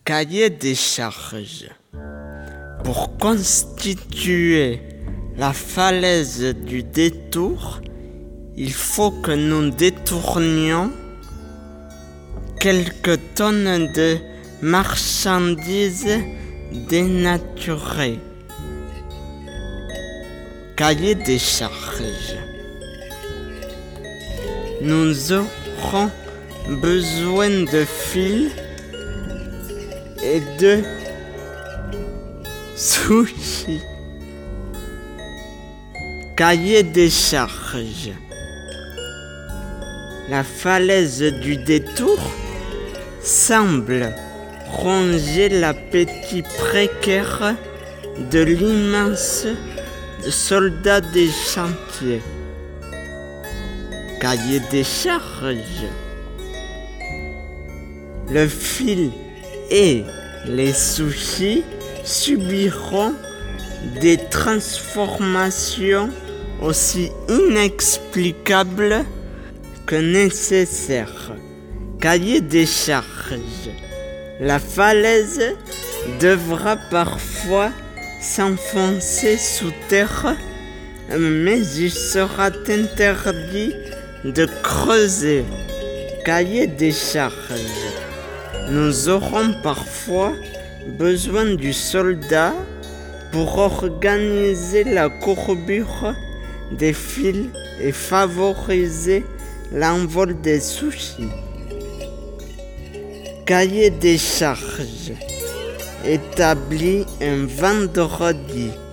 Cahier des charges. Pour constituer la falaise du détour, il faut que nous détournions quelques tonnes de marchandises dénaturées. Cahier des charges. Nous aurons besoin de fils et de sushis. Cahier des charges. La falaise du détour semble ronger l'appétit précaire de l'immense soldat des chantiers. Cahier des charges. Le fil et les sushis subiront des transformations aussi inexplicables que nécessaires. Cahier des charges. La falaise devra parfois s'enfoncer sous terre, mais il sera interdit de creuser. Cahier des charges. Nous aurons parfois besoin du soldat pour organiser la courbure des fils et favoriser l'envol des sushis. Cahier des charges. Établi un vendredi.